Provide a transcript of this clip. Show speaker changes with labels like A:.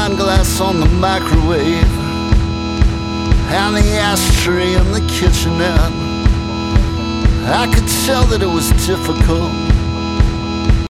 A: wine glass on the microwave and the ashtray in the kitchenette. I could tell that it was difficult